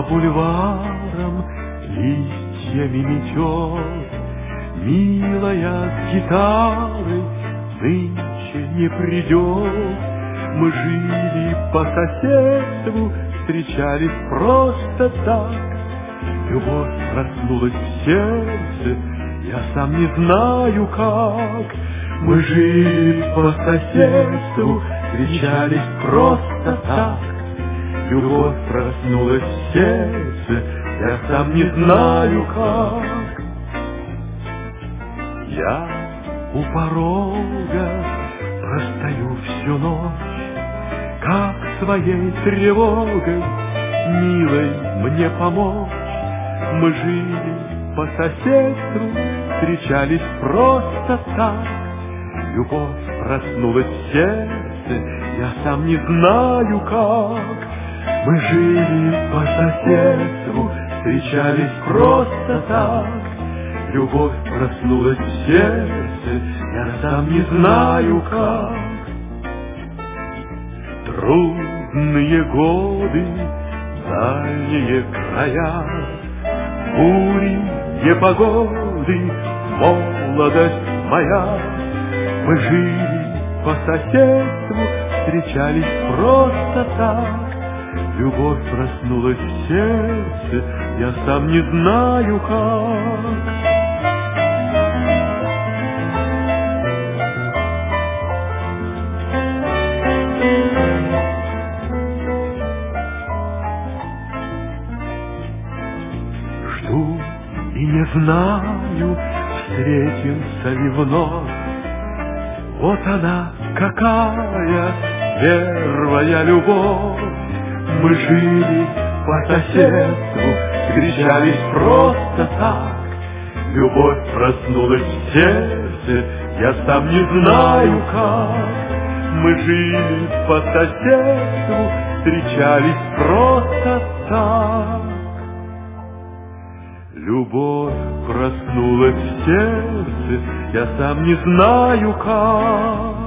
бульварам листьями метет, милая с гитарой нынче не придет. Мы жили по соседству, встречались просто так. Любовь проснулась в сердце, я сам не знаю как. Мы жили по соседству, встречались просто так. Любовь проснулась в сердце, я сам не знаю как. Я у порога простою всю ночь, как своей тревогой милой мне помочь. Мы жили по соседству, встречались просто так. Любовь проснулась в сердце, я сам не знаю как. Мы жили по соседству, встречались просто так. Любовь проснулась в сердце, я сам не знаю как. Трудные годы, дальние края, бури, непогоды, молодость моя. Мы жили по соседству, встречались просто так. Любовь проснулась в сердце, я сам не знаю как. Жду и не знаю, встретимся ли вновь. Вот она какая первая любовь. Мы жили по соседству, встречались просто так. Любовь проснулась в сердце, я сам не знаю как. Мы жили по соседству, встречались просто так. Любовь проснулась в сердце, я сам не знаю как.